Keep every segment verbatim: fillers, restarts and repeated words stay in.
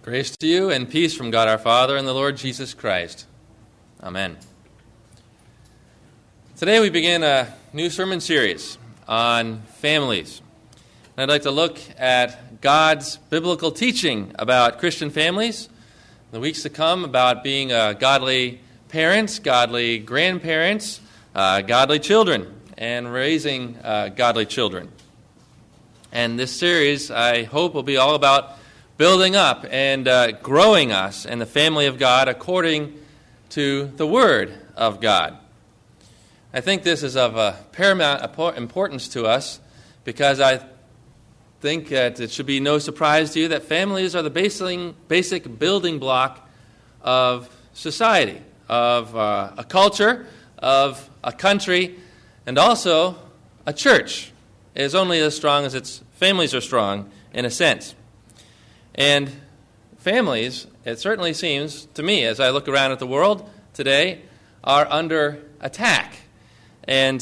Grace to you and peace from God our Father and the Lord Jesus Christ. Amen. Today we begin a new sermon series on families. And I'd like to look at God's biblical teaching about Christian families, in the weeks to come about being uh, godly parents, godly grandparents, uh, godly children, and raising uh, godly children. And this series, I hope, will be all about building up and uh, growing us in the family of God according to the Word of God. I think this is of uh, paramount importance to us because I think that it should be no surprise to you that families are the basic, basic building block of society, of uh, a culture, of a country, and also a church. It is only as strong as its families are strong, in a sense. And families, it certainly seems to me, as I look around at the world today, are under attack. And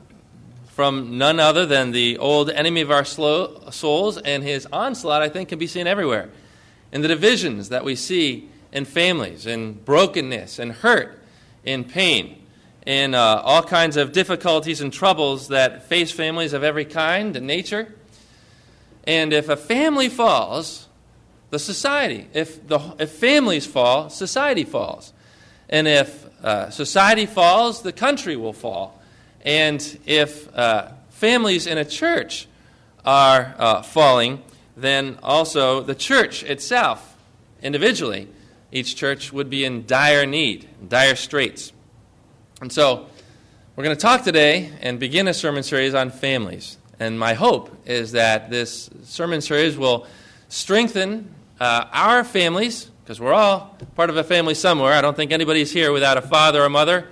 from none other than the old enemy of our souls, and his onslaught, I think, can be seen everywhere. In the divisions that we see in families, in brokenness, and hurt, in pain, in uh, all kinds of difficulties and troubles that face families of every kind and nature. And if a family falls, the society, if the if families fall, society falls. And if uh, society falls, the country will fall. And if uh, families in a church are uh, falling, then also the church itself, individually, each church would be in dire need, dire straits. And so we're going to talk today and begin a sermon series on families. And my hope is that this sermon series will strengthen uh, our families, because we're all part of a family somewhere. I don't think anybody's here without a father or mother,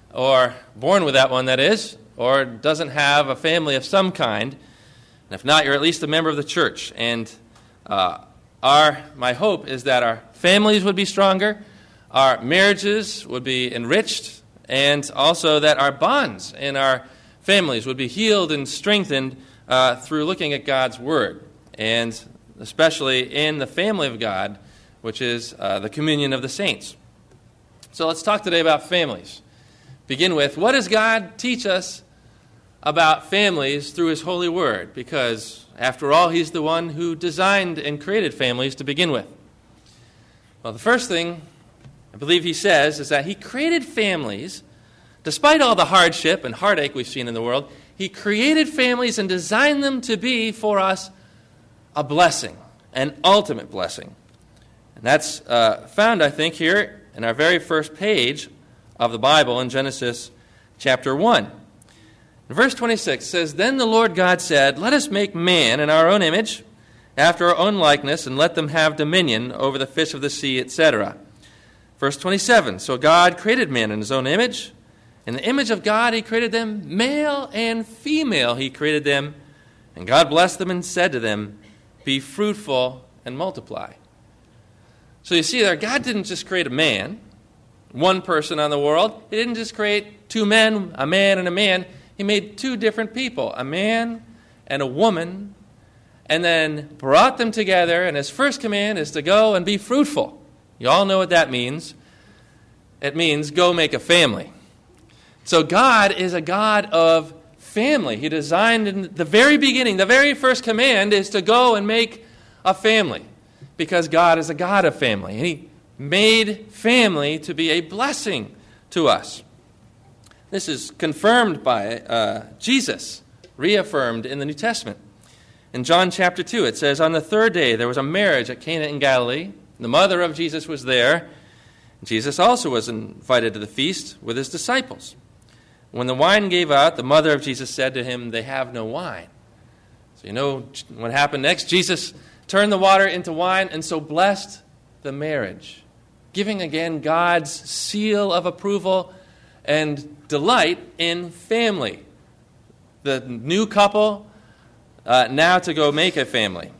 or born with that one, that is, or doesn't have a family of some kind. And if not, you're at least a member of the church. And uh, our my hope is that our families would be stronger, our marriages would be enriched, and also that our bonds in our families would be healed and strengthened uh, through looking at God's Word, and especially in the family of God, which is uh, the communion of the saints. So let's talk today about families. Begin with, what does God teach us about families through His holy Word? Because, after all, He's the one who designed and created families to begin with. Well, the first thing I believe He says is that He created families. Despite all the hardship and heartache we've seen in the world, He created families and designed them to be for us a blessing, an ultimate blessing. And that's uh, found, I think, here in our very first page of the Bible in Genesis chapter one. In verse twenty-six says, "Then the Lord God said, Let us make man in our own image, after our own likeness, and let them have dominion over the fish of the sea, et cetera" Verse twenty-seven, "So God created man in His own image. In the image of God He created them, male and female He created them. And God blessed them and said to them, Be fruitful and multiply." So you see there, God didn't just create a man, one person on the world. He didn't just create two men, a man and a man. He made two different people, a man and a woman, and then brought them together. And His first command is to go and be fruitful. You all know what that means. It means go make a family. So God is a God of family. He designed in the very beginning, the very first command is to go and make a family, because God is a God of family. And He made family to be a blessing to us. This is confirmed by uh, Jesus, reaffirmed in the New Testament. In John chapter two, it says, "On the third day there was a marriage at Cana in Galilee. The mother of Jesus was there. Jesus also was invited to the feast with His disciples. When the wine gave out, the mother of Jesus said to Him, 'They have no wine.'" So you know what happened next? Jesus turned the water into wine and so blessed the marriage, giving again God's seal of approval and delight in family. The new couple uh, now to go make a family.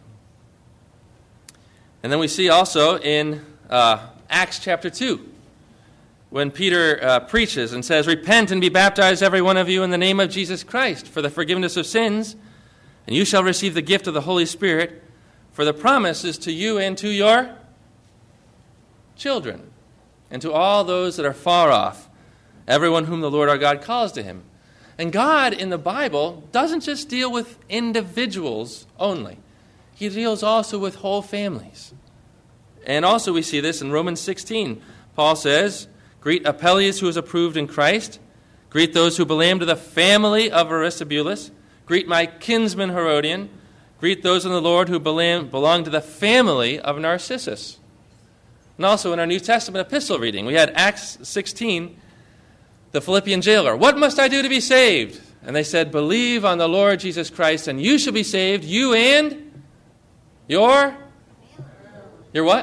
And then we see also in uh, Acts chapter two, when Peter uh, preaches and says, "Repent and be baptized, every one of you, in the name of Jesus Christ, for the forgiveness of sins, and you shall receive the gift of the Holy Spirit, for the promise is to you and to your children, and to all those that are far off, everyone whom the Lord our God calls to him. And God in the Bible doesn't just deal with individuals only. He deals also with whole families. And also we see this in Romans sixteen. Paul says, "Greet Apelles, who is approved in Christ. Greet those who belong to the family of Aristobulus. Greet my kinsman Herodion. Greet those in the Lord who belong to the family of Narcissus." And also in our New Testament epistle reading, we had Acts sixteen, the Philippian jailer. "What must I do to be saved?" And they said, "Believe on the Lord Jesus Christ, and you shall be saved, you and your, your what?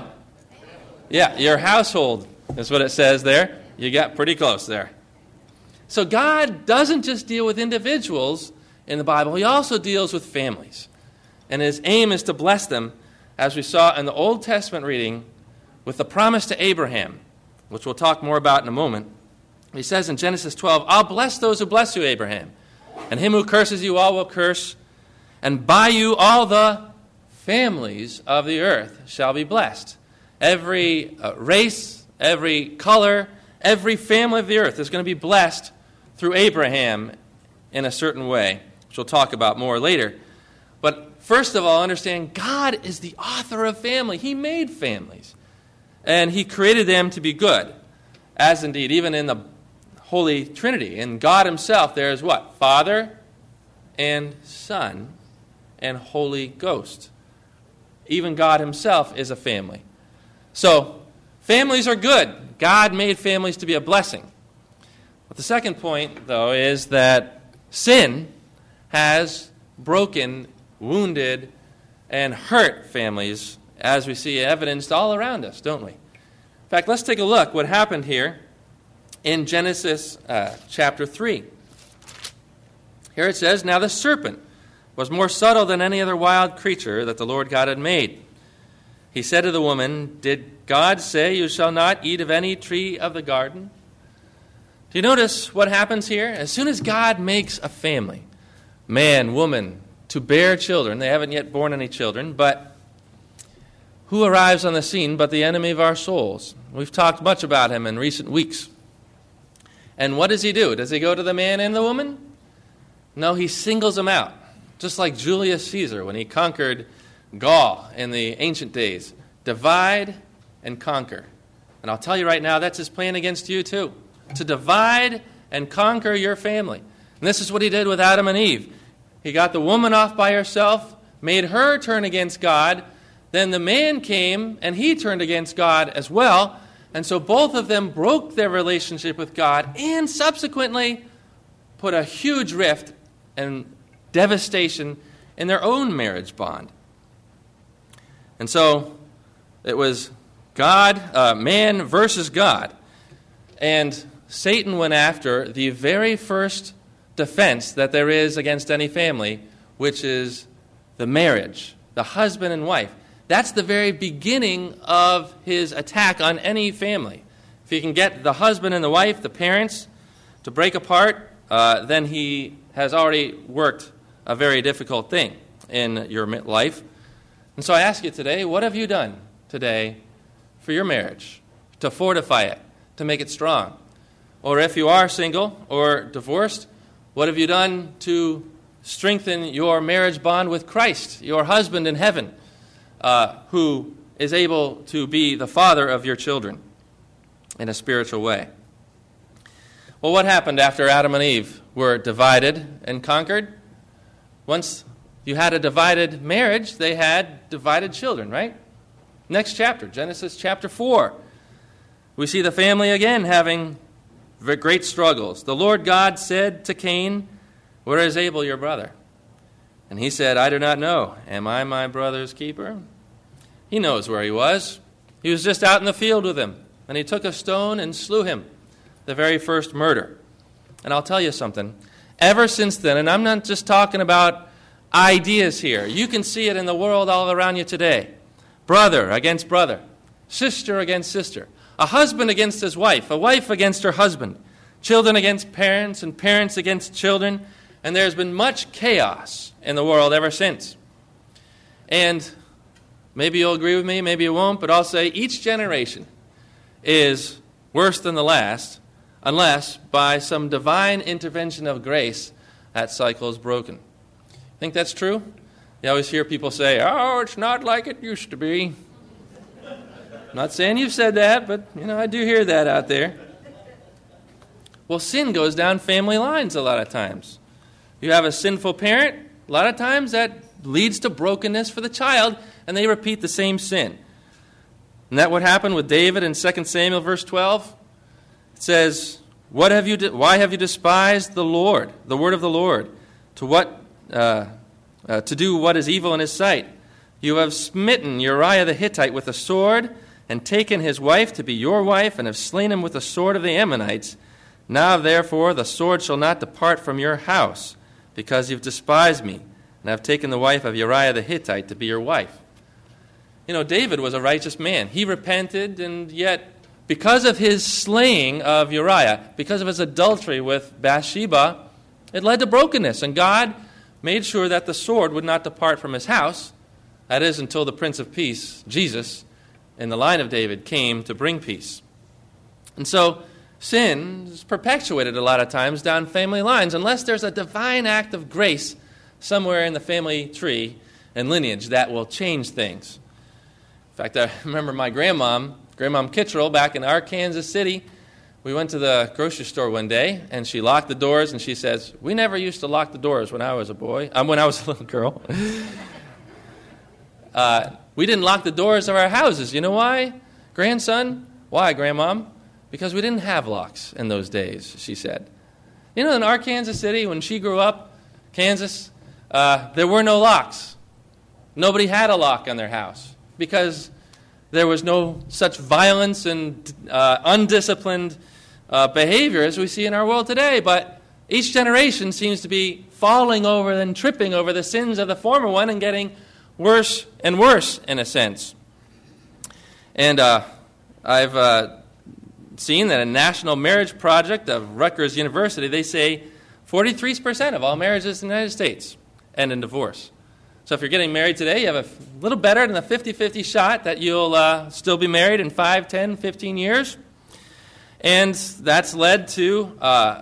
Yeah, your household is what it says there. You got pretty close there. So God doesn't just deal with individuals in the Bible. He also deals with families. And his aim is to bless them, as we saw in the Old Testament reading, with the promise to Abraham, which we'll talk more about in a moment. He says in Genesis twelve, "I'll bless those who bless you, Abraham, and him who curses you all will curse, and by you all the families of the earth shall be blessed." Every uh, race, every color, every family of the earth is going to be blessed through Abraham in a certain way, which we'll talk about more later. But first of all, understand God is the author of family. He made families, and he created them to be good, as indeed, even in the Holy Trinity. In God himself, there is what? Father and Son and Holy Ghost. Even God himself is a family. So, families are good. God made families to be a blessing. But the second point, though, is that sin has broken, wounded, and hurt families, as we see evidenced all around us, don't we? In fact, let's take a look what happened here in Genesis uh, chapter three. Here it says, "Now the serpent was more subtle than any other wild creature that the Lord God had made. He said to the woman, 'Did God say you shall not eat of any tree of the garden?'" Do you notice what happens here? As soon as God makes a family, man, woman, to bear children, they haven't yet born any children, but who arrives on the scene but the enemy of our souls? We've talked much about him in recent weeks. And what does he do? Does he go to the man and the woman? No, he singles them out, just like Julius Caesar when he conquered Gaul in the ancient days. Divide and conquer. And I'll tell you right now, that's his plan against you too, to divide and conquer your family. And this is what he did with Adam and Eve. He got the woman off by herself, made her turn against God. Then the man came and he turned against God as well. And so both of them broke their relationship with God and subsequently put a huge rift and devastation in their own marriage bond. And so it was God, uh, man versus God. And Satan went after the very first defense that there is against any family, which is the marriage, the husband and wife. That's the very beginning of his attack on any family. If he can get the husband and the wife, the parents, to break apart, uh, then he has already worked a very difficult thing in your life. And so I ask you today, what have you done today for your marriage to fortify it, to make it strong? Or if you are single or divorced, what have you done to strengthen your marriage bond with Christ, your husband in heaven, Uh, who is able to be the father of your children in a spiritual way? Well, what happened after Adam and Eve were divided and conquered? Once you had a divided marriage, they had divided children, right? Next chapter, Genesis chapter four. We see the family again having great struggles. "The Lord God said to Cain, 'Where is Abel your brother?' And he said, 'I do not know. Am I my brother's keeper?'" He knows where he was. He was just out in the field with him. And he took a stone and slew him, the very first murder. And I'll tell you something. Ever since then, and I'm not just talking about ideas here. You can see it in the world all around you today. Brother against brother. Sister against sister. A husband against his wife. A wife against her husband. Children against parents and parents against children. And there's been much chaos in the world ever since. And maybe you'll agree with me, maybe you won't, but I'll say each generation is worse than the last, unless by some divine intervention of grace, that cycle is broken. Think that's true? You always hear people say, oh, it's not like it used to be. I'm not saying you've said that, but you know, I do hear that out there. Well, sin goes down family lines a lot of times. You have a sinful parent, a lot of times that leads to brokenness for the child, and they repeat the same sin. Isn't that what happened with David in Second Samuel verse twelve? It says, "What have you? De- why have you despised the Lord, the word of the Lord, to what uh, uh, to do what is evil in His sight? You have smitten Uriah the Hittite with a sword, and taken his wife to be your wife, and have slain him with the sword of the Ammonites. Now therefore the sword shall not depart from your house, because you've despised me, and have taken the wife of Uriah the Hittite to be your wife." You know, David was a righteous man. He repented, and yet, because of his slaying of Uriah, because of his adultery with Bathsheba, it led to brokenness. And God made sure that the sword would not depart from his house. That is, until the Prince of Peace, Jesus, in the line of David, came to bring peace. And so, sin is perpetuated a lot of times down family lines, unless there's a divine act of grace somewhere in the family tree and lineage that will change things. In fact, I remember my grandmom, Grandmom Kittrell, back in Arkansas City. We went to the grocery store one day, and she locked the doors, and she says, "We never used to lock the doors when I was a boy, um, when I was a little girl." uh, we didn't lock the doors of our houses. You know why, grandson? Why, Grandmom? Because we didn't have locks in those days, she said. You know, in Arkansas City, when she grew up, Kansas, uh, there were no locks. Nobody had a lock on their house, because there was no such violence and uh, undisciplined uh, behavior as we see in our world today. But each generation seems to be falling over and tripping over the sins of the former one and getting worse and worse, in a sense. And uh, I've uh, seen that a national marriage project of Rutgers University, they say forty-three percent of all marriages in the United States end in divorce. So if you're getting married today, you have a little better than a fifty-fifty shot that you'll uh, still be married in five, ten, fifteen years. And that's led to, uh,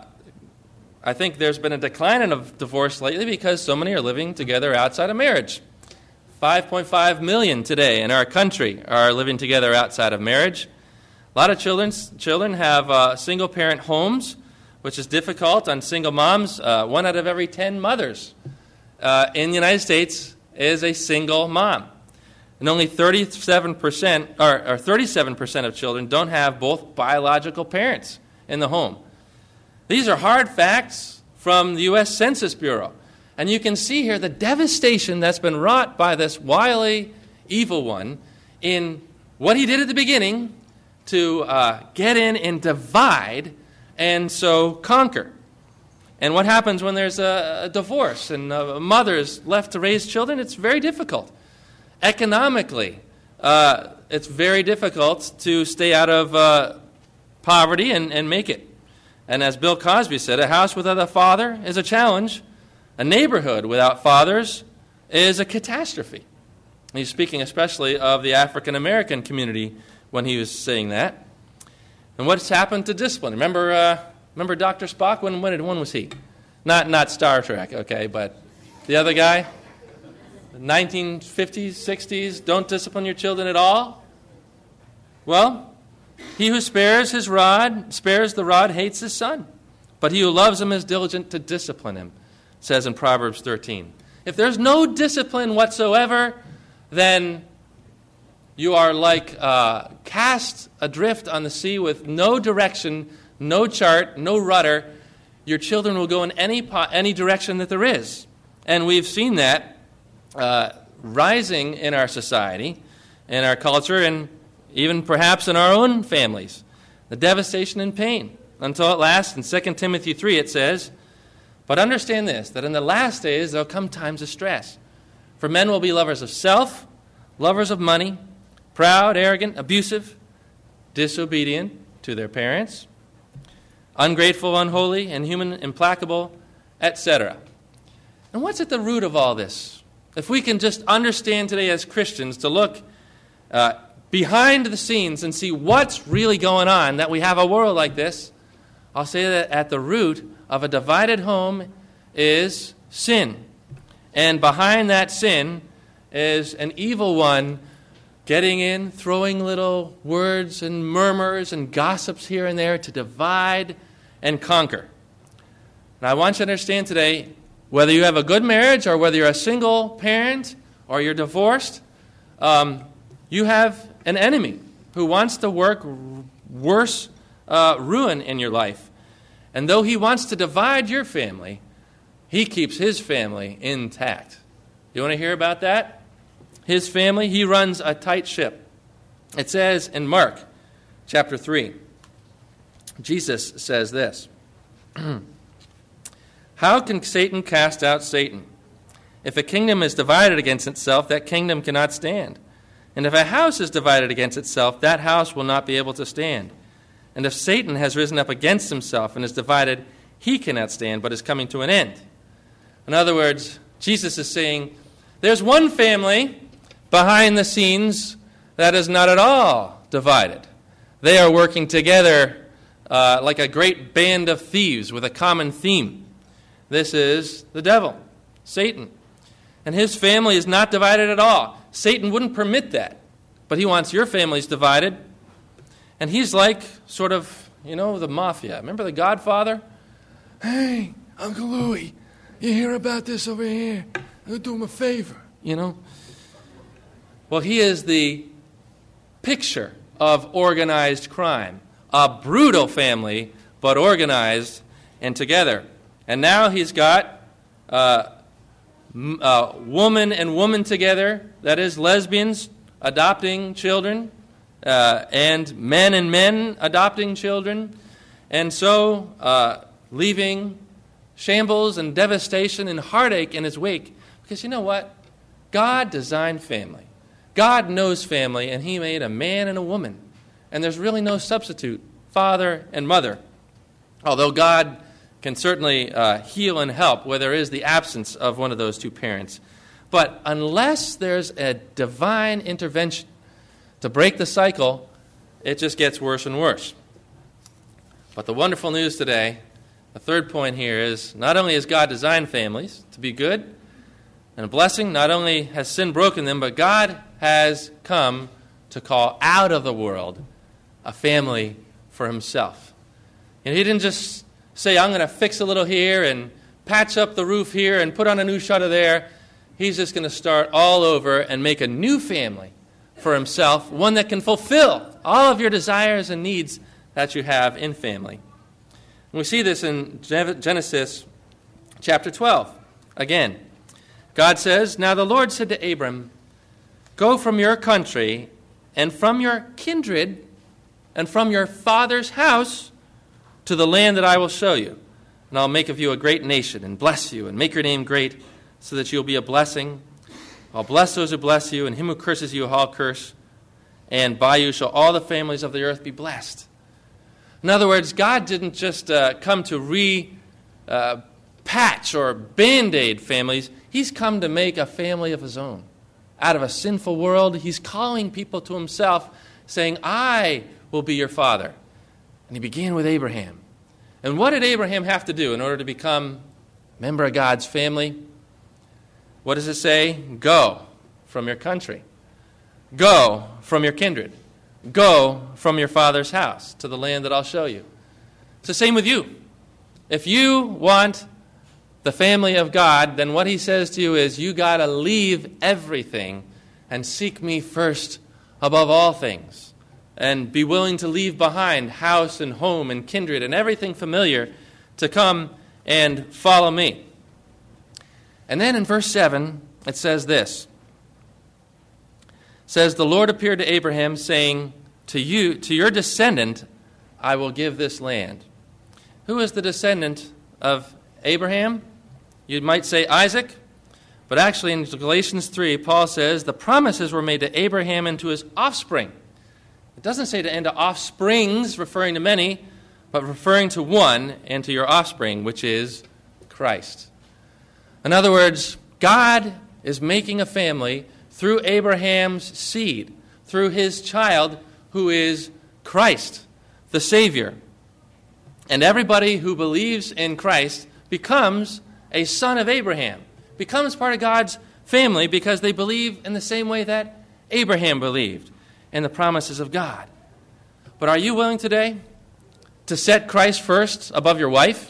I think there's been a decline in divorce lately because so many are living together outside of marriage. five point five million today in our country are living together outside of marriage. A lot of children, children have uh, single-parent homes, which is difficult on single moms. Uh, one out of every ten mothers uh, in the United States is a single mom. And only thirty-seven percent or, or thirty-seven percent of children don't have both biological parents in the home. These are hard facts from the U S Census Bureau. And you can see here the devastation that's been wrought by this wily, evil one in what he did at the beginning to uh, get in and divide and so conquer. And what happens when there's a, a divorce and a mother is left to raise children? It's very difficult. Economically, uh, it's very difficult to stay out of uh, poverty and, and make it. And as Bill Cosby said, a house without a father is a challenge. A neighborhood without fathers is a catastrophe. He's speaking especially of the African American community when he was saying that. And what's happened to discipline? Remember uh, remember Doctor Spock? When, when, did, when was he? Not, not Star Trek, okay, but the other guy? nineteen fifties, sixties, don't discipline your children at all? Well, he who spares his rod, spares the rod, hates his son. But he who loves him is diligent to discipline him, says in Proverbs thirteen. If there's no discipline whatsoever, then you are like uh, cast adrift on the sea with no direction, no chart, no rudder. Your children will go in any po- any direction that there is. And we've seen that uh, rising in our society, in our culture, and even perhaps in our own families. The devastation and pain. Until at last, in Second Timothy three, it says, "But understand this, that in the last days there will come times of stress. For men will be lovers of self, lovers of money, proud, arrogant, abusive, disobedient to their parents, ungrateful, unholy, inhuman, implacable, et cetera" And what's at the root of all this? If we can just understand today as Christians to look uh, behind the scenes and see what's really going on, that we have a world like this, I'll say that at the root of a divided home is sin. And behind that sin is an evil one getting in, throwing little words and murmurs and gossips here and there to divide and conquer. And I want you to understand today, whether you have a good marriage or whether you're a single parent or you're divorced, um, you have an enemy who wants to work worse uh, ruin in your life. And though he wants to divide your family, he keeps his family intact. You want to hear about that? His family, he runs a tight ship. It says in Mark chapter three, Jesus says this, how can Satan cast out Satan? If a kingdom is divided against itself, that kingdom cannot stand. And if a house is divided against itself, that house will not be able to stand. And if Satan has risen up against himself and is divided, he cannot stand, but is coming to an end. In other words, Jesus is saying, there's one family behind the scenes that is not at all divided. They are working together uh, like a great band of thieves with a common theme. This is the devil, Satan. And his family is not divided at all. Satan wouldn't permit that. But he wants your families divided. And he's like sort of, you know, the mafia. Remember The Godfather? Hey, Uncle Louie, you hear about this over here? I'm going to do him a favor, you know? Well, he is the picture of organized crime. A brutal family, but organized and together. And now he's got uh, m- uh, woman and woman together, that is, lesbians adopting children, uh, and men and men adopting children, and so uh, leaving shambles and devastation and heartache in his wake. Because you know what? God designed family. God knows family, and he made a man and a woman. And there's really no substitute, father and mother. Although God can certainly uh, heal and help where there is the absence of one of those two parents. But unless there's a divine intervention to break the cycle, it just gets worse and worse. But the wonderful news today, the third point here is, not only has God designed families to be good and a blessing, not only has sin broken them, but God has come to call out of the world a family for himself. And he didn't just say, I'm going to fix a little here and patch up the roof here and put on a new shutter there. He's just going to start all over and make a new family for himself, one that can fulfill all of your desires and needs that you have in family. And we see this in Genesis chapter twelve. Again, God says, now the Lord said to Abram, go from your country and from your kindred and from your father's house to the land that I will show you. And I'll make of you a great nation and bless you and make your name great so that you'll be a blessing. I'll bless those who bless you, and him who curses you I'll curse. And by you shall all the families of the earth be blessed. In other words, God didn't just uh, come to re-patch uh, or band-aid families. He's come to make a family of his own. Out of a sinful world, he's calling people to himself, saying, I will be your father. And he began with Abraham. And what did Abraham have to do in order to become a member of God's family? What does it say? Go from your country. Go from your kindred. Go from your father's house to the land that I'll show you. It's the same with you. If you want the family of God, then what he says to you is, you got to leave everything and seek me first above all things. And be willing to leave behind house and home and kindred and everything familiar to come and follow me. And then in verse seven, it says this. It says, the Lord appeared to Abraham, saying, to you, to your descendant, I will give this land. Who is the descendant of Abraham? You might say Isaac, but actually in Galatians three, Paul says, the promises were made to Abraham and to his offspring. It doesn't say to end to offsprings, referring to many, but referring to one and to your offspring, which is Christ. In other words, God is making a family through Abraham's seed. through his child, who is Christ, the Savior. And everybody who believes in Christ becomes a son of Abraham, becomes part of God's family because they believe in the same way that Abraham believed in the promises of God. But are you willing today to set Christ first above your wife?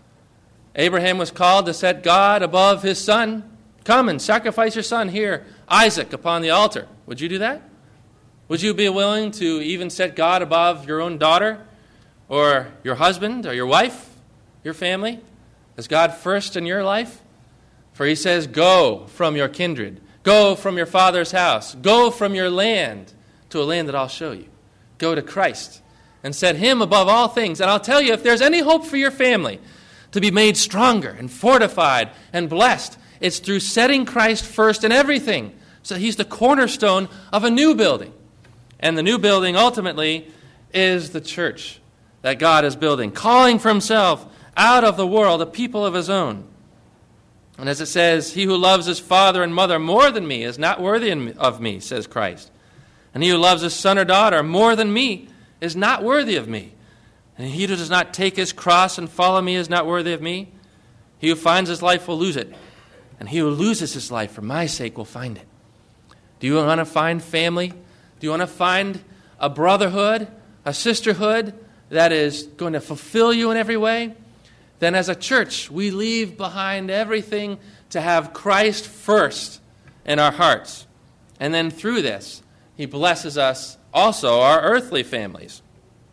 Abraham was called to set God above his son. Come and sacrifice your son here, Isaac, upon the altar. Would you do that? Would you be willing to even set God above your own daughter or your husband or your wife, your family? Is God first in your life? For he says, go from your kindred, go from your father's house, go from your land to a land that I'll show you. Go to Christ and set him above all things. And I'll tell you, if there's any hope for your family to be made stronger and fortified and blessed, it's through setting Christ first in everything. So he's the cornerstone of a new building. And the new building ultimately is the church that God is building, calling for himself out of the world a people of his own. And as it says, he who loves his father and mother more than me is not worthy of me, says Christ. And he who loves his son or daughter more than me is not worthy of me. And he who does not take his cross and follow me is not worthy of me. He who finds his life will lose it. And he who loses his life for my sake will find it. Do you want to find family? Do you want to find a brotherhood, a sisterhood that is going to fulfill you in every way? Then as a church, we leave behind everything to have Christ first in our hearts. And then through this, he blesses us also, our earthly families.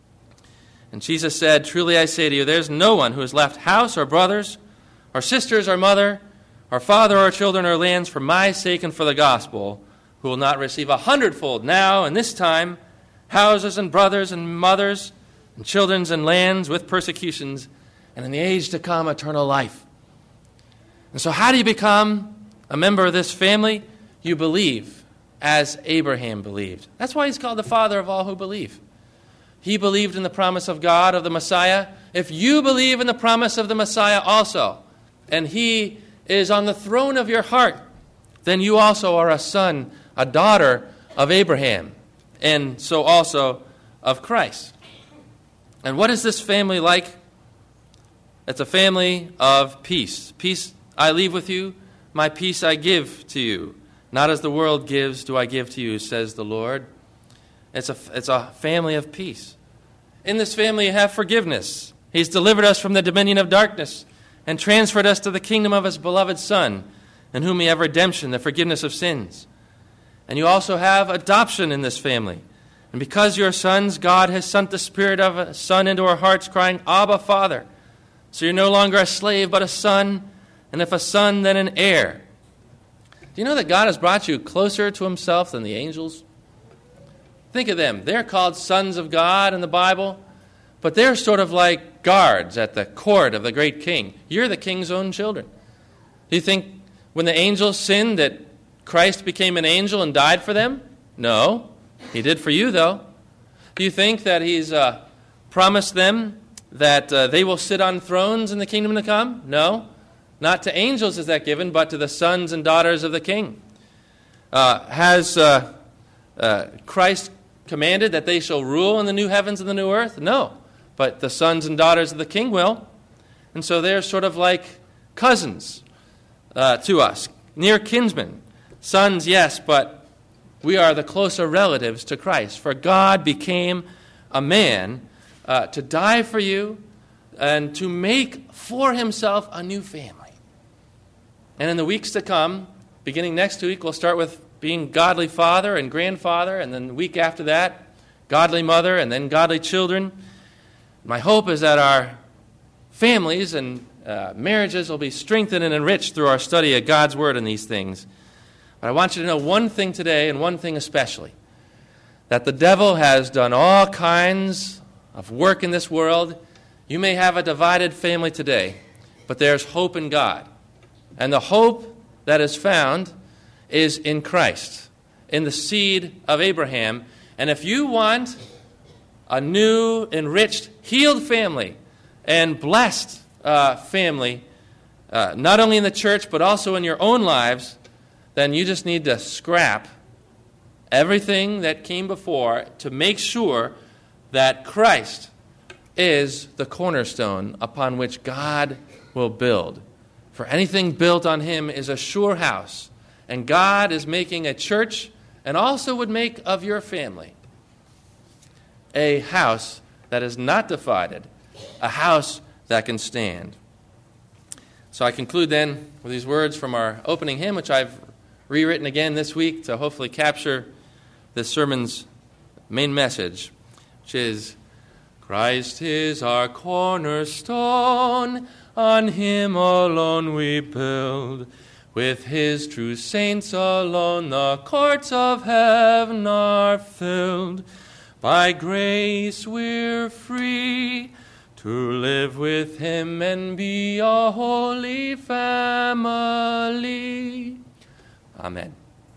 And Jesus said, truly I say to you, there's no one who has left house or brothers or sisters or mother or father or children or lands for my sake and for the gospel who will not receive a hundredfold now and this time houses and brothers and mothers and children and lands with persecutions, and in the age to come, eternal life. And so how do you become a member of this family? You believe as Abraham believed. That's why he's called the father of all who believe. He believed in the promise of God, of the Messiah. If you believe in the promise of the Messiah also, and he is on the throne of your heart, then you also are a son, a daughter of Abraham, and so also of Christ. And what is this family like? It's a family of peace. Peace I leave with you, my peace I give to you. Not as the world gives do I give to you, says the Lord. It's a, it's a family of peace. In this family you have forgiveness. He's delivered us from the dominion of darkness and transferred us to the kingdom of his beloved Son, in whom we have redemption, the forgiveness of sins. And you also have adoption in this family. And because you're sons, God has sent the Spirit of a Son into our hearts, crying, Abba, Father. So you're no longer a slave, but a son, and if a son, then an heir. Do you know that God has brought you closer to himself than the angels? Think of them. They're called sons of God in the Bible, but they're sort of like guards at the court of the great king. You're the king's own children. Do you think when the angels sinned that Christ became an angel and died for them? No. He did for you, though. Do you think that he's uh, promised them that uh, they will sit on thrones in the kingdom to come? No. Not to angels is that given, but to the sons and daughters of the king. Uh, has uh, uh, Christ commanded that they shall rule in the new heavens and the new earth? No. But the sons and daughters of the king will. And so they're sort of like cousins uh, to us, near kinsmen. Sons, yes, but we are the closer relatives to Christ. For God became a man uh, to die for you and to make for himself a new family. And in the weeks to come, beginning next week, we'll start with being godly father and grandfather, and then the week after that, godly mother, and then godly children. My hope is that our families and uh, marriages will be strengthened and enriched through our study of God's Word and these things. But I want you to know one thing today, and one thing especially, that the devil has done all kinds of work in this world. You may have a divided family today, but there's hope in God. And the hope that is found is in Christ, in the seed of Abraham. And if you want a new, enriched, healed family and blessed uh, family, uh, not only in the church but also in your own lives, then you just need to scrap everything that came before to make sure that Christ is the cornerstone upon which God will build. For anything built on him is a sure house, and God is making a church, and also would make of your family a house that is not divided, a house that can stand. So I conclude then with these words from our opening hymn, which I've rewritten again this week to hopefully capture this sermon's main message, which is, Christ is our cornerstone, on him alone we build. With his true saints alone the courts of heaven are filled. By grace we're free to live with him and be a holy family. Amen.